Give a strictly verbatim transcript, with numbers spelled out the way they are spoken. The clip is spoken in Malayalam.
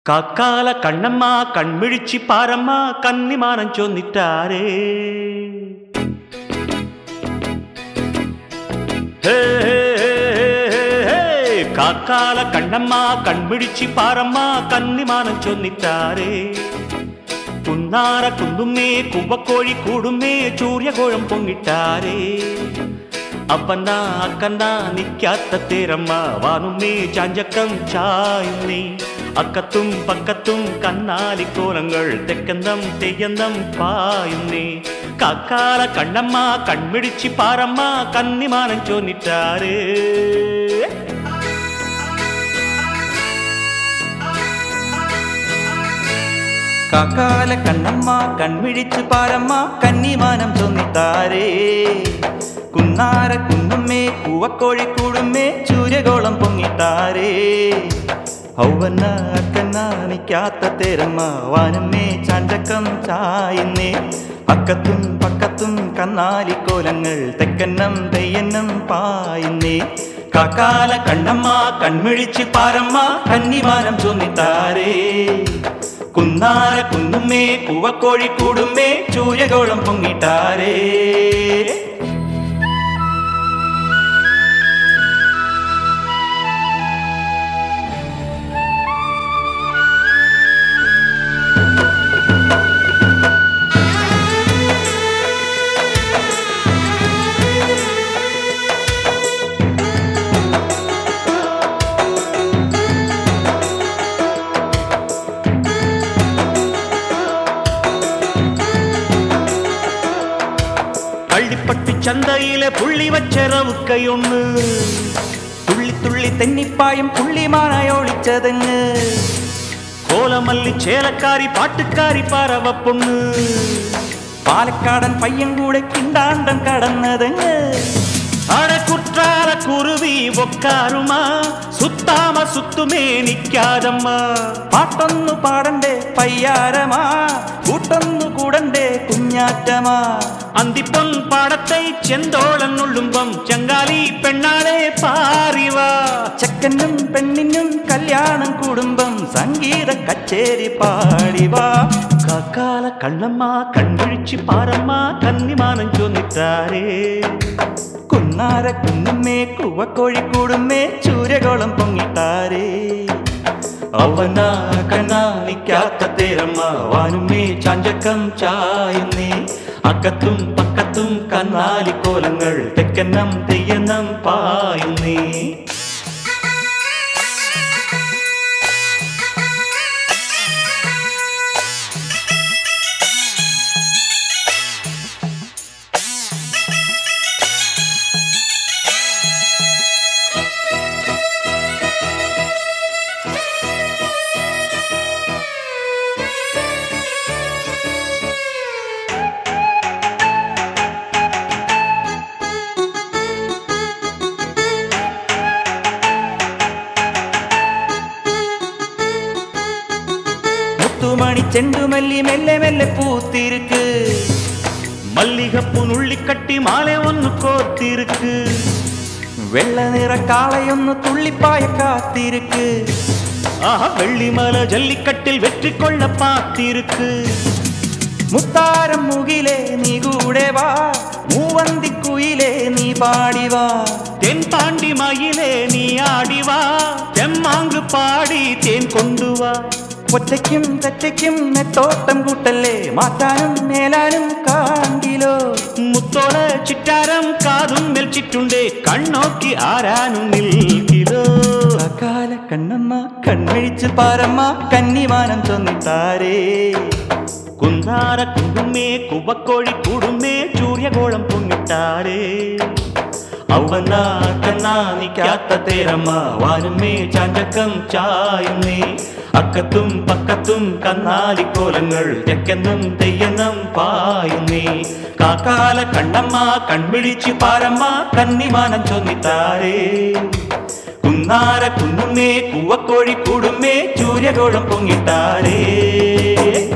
കാക്കാല കണ്ണമ്മ കൺമിഴിച്ചി പാരമ്മ കന്നിമാനം ചൊന്നിട്ടാരേ. കാക്കാല കണ്ണമ്മ കൺമിഴിച്ചി പാരമ്മ കന്നിമാനം ചൊന്നിട്ടാരേ. കുന്നാര കുന്നുമ്മേ കുമ്പക്കോഴി കൂടുമ്മേ ചൂര്യകോഴം പൊങ്ങിട്ടാരേ. അപ്പന്ന അക്കന്ന നിക്കാത്ത തേരമ്മ വാനുമ്മേ ചാഞ്ചക്കം ചായുന്നേ. അക്കത്തും പക്കത്തും കന്നാലിക്കോലങ്ങൾ തെക്കന്തം തെയ്യന്തം പായുന്നേ. കാക്കാല കണ്ണമ്മ കൺമിടിച്ചി പാരമ്മ കന്നിമാനം ചോന്നിട്ടാരേ. കാക്കാല കണ്ണമ്മ കൺമിഴിച്ച് പാരമ്മ കന്നിമാനം ചൊന്നിത്താരേ. കുന്നാര കുന്നുമ്മേ കൂവക്കോഴി കൂടുമ്മേ ചൂര്യകോളം പൊങ്ങിട്ടാരേ. ഔവന്ന അക്കന്ന നിക്കാത്ത തേരമ്മ വാനുമ്മേ ചാഞ്ചക്കം ചായുന്നേ. അക്കത്തും പക്കത്തും കന്നാലിക്കോലങ്ങൾ തെക്കന്നം തെയ്യന്നം പായുന്നേ. കാക്കാല കണ്ണമ്മ കൺമിഴിച്ച് പാരമ്മ കന്നിമാനം ചൊന്നിത്താരേ. കുന്നാര കുന്നുമ്മേ കൂവക്കോഴി കൂടുമ്മേ ചൂര്യകോളം പൊങ്ങിട്ടാരേ. പള്ളിപ്പട്ടി ചന്തയിലെ പുള്ളി വച്ച റവുക്കയൊന്ന് തുള്ളി തുള്ളി തെന്നിപ്പായും പുള്ളിമാനായൊളിച്ചതെങ്ങ്. കോലമല്ലി ചേലക്കാരി പാട്ടുകാരി പാറവപ്പൊണ്ണ്. പാലക്കാടൻ പയ്യൻ കൂടെ കിണ്ടാണ്ടം കടന്നതെങ്ങ്. അടക്കുറ്റാല കുരുവി ഒക്കാരുമാ സുത്താമ സുത്തുമേ നിക്കാതമ്മ. പാട്ടൊന്നു പാടണ്ടേ പയ്യാരമാ കൂട്ടൊന്നു കൂടണ്ടേ കുഞ്ഞാറ്റമാ. അന്തിപ്പൊൻ പാടത്തെ ചെന്തോളന്നുള്ളുമ്പം ചങ്കാലി പെണ്ണാളെ പാറിവാ. ചെക്കനും പെണ്ണിനും കല്യാണം കുടുംബം സംഗീത കച്ചേരി പാടിവാ. കാക്കാല കണ്ണമ്മ കൺവിഴിച്ച് പാരമ്മ കന്നിമാനം ചൊന്നിട്ടാരേ. കുന്നാര കുന്നുമ്മേ കൂവക്കോഴി കൂടുമ്മേ ചൂര്യകോളം പൊങ്ങിട്ടാരേ. അവന കണ്ണ നിക്കാത്ത തേരമ്മ വാനുമ്മേ ചാഞ്ചക്കം ചായുന്നേ. അക്കത്തും പക്കത്തും കന്നാലിക്കോലങ്ങൾ തെക്കന്നം തെയ്യന്നം പായുന്നേ. மணி செண்டுமல்லி மெல்ல மெல்ல பூத்திருக்கு. மல்லிகப்பு நுள்ளி கட்டி மாலை ஒன்னு கோத்திருக்கு. வெள்ள நிற காளையொன்னு துள்ளிப்பாய காத்திருக்கு. ஆஹா வெள்ளிமலை ஜல்லிக்கட்டில் வெற்றி கொள்ள பார்த்திருக்கு. முத்தாரம் முகிலே நீ கூடவா மூவந்தி குயிலே நீ பாடிவா. தென் தாண்டி மயிலே நீ ஆடிவா தெம்மாங்கு பாடி தேன் கொண்டு வா. ഒറ്റയ്ക്കും തെറ്റയ്ക്കും നെത്തോട്ടം കൂട്ടല്ലേ മാറ്റാനും മേലാനും കാണ്ടിലോ. മുത്തോള ചിറ്റാരം കാതും മെൽച്ചിട്ടുണ്ടേ കണ്ണോക്കി ആരാനും നിൽക്കിലോ. കാക്കാല കണ്ണമ്മ കൺമിഴിച്ച് പാരമ്മ കന്നിമാനം ചൊന്നിട്ടാരേ. കുന്നാര കുന്നുമ്മേ കുവക്കോഴി കൂടുമ്മേ ചൂര്യകോളം പൊങ്ങിട്ടാരേ. അവന കണ്ണ നിക്കാത്ത തേരമ്മ വാനുമ്മേ ചാഞ്ചക്കം ചായുന്നേ. അക്കത്തും പക്കത്തും കന്നാലിക്കോലങ്ങൾ തെക്കെന്നും തെയ്യന്നും പായുന്നേ. കാക്കാല കണ്ണമ്മ കൺവിഴിച്ച് പാരമ്മ കന്നിമാനം ചൊന്നിത്താരേ. കുന്നാര കുന്നുമ്മേ കൂവക്കോഴി കൂടുമ്മേ ചൂര്യകോളം പൊങ്ങിട്ടാരേ.